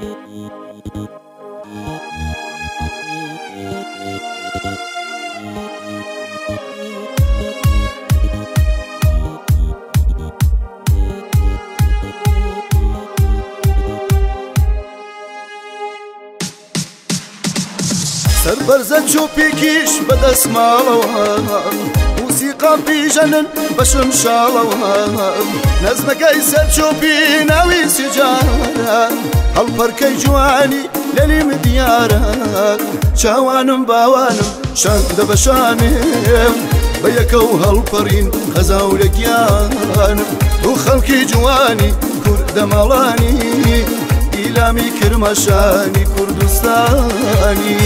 سربەرزە چۆپێکیش بەدەسماڵەوە موسیقام پیژەنن بەشم شاڵەوە نەزمەکەی سەر چۆپی ناوی سجارە هەڵپەرکەی جوانی لەلیم دیارە چاوانم باوانم شان دەبەشانم بە یەکەو هەڵپەڕین خەزاولەکیانم و خەڵکی جوانی کوردە ماڵانی ئیلامی کرمەشانی کوردستانی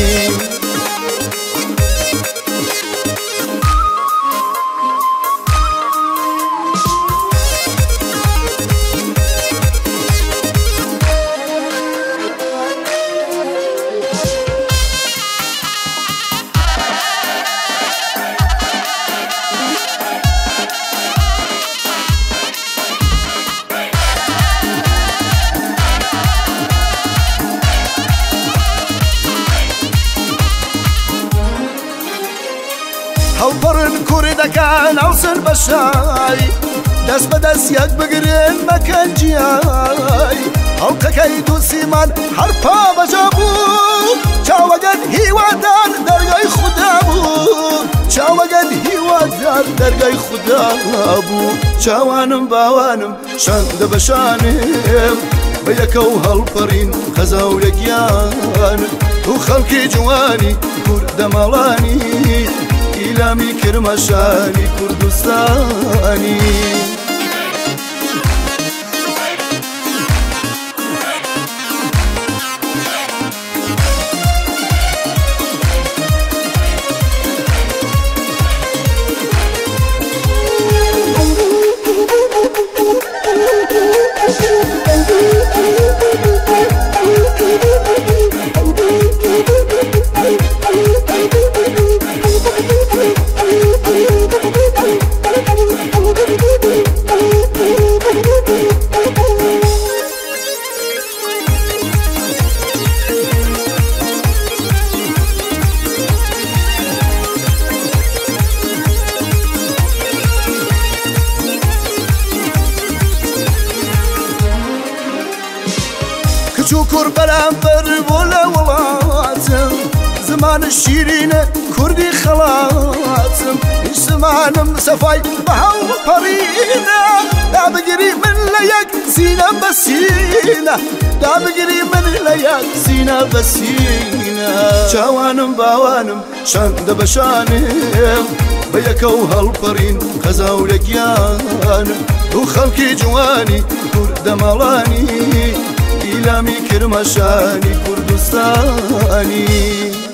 هەڵپەڕن کوردەکان ئەوسن بە شای دەست بەدەست یەک بگرن مەکەن جیای هەڵقەکەی دووسیمان هەرپا بەجا بوو چاوەگەن هیوادار دەرگای خودا بوو چاوەگەن هیوادار دەرگای خودا بوو چاوانم باوانم شان دەبەشانم بە یەکەو هەڵپەڕین خەزاولەکیان و خەڵکی جوانی کوردە ماڵانی ئیلامی کرمەشانی کوردستانی چووکوڕ بەرامبەر بۆ لە وڵاتم زمانە شیرینە کوردی خەڵاتم هیچ زمانم سەفای بە هەڵپەڕینە دابگری من لە یەک سینە بە سینە دابگری من لە یەک سینە بە سینە چاوانم باوانم شان دەبەشانم بە یەکەو هەڵپەڕین خەزاولەکیانم و خەڵکی جوانی کوردە ماڵانی ئیلامی کرمەشانی کوردستانی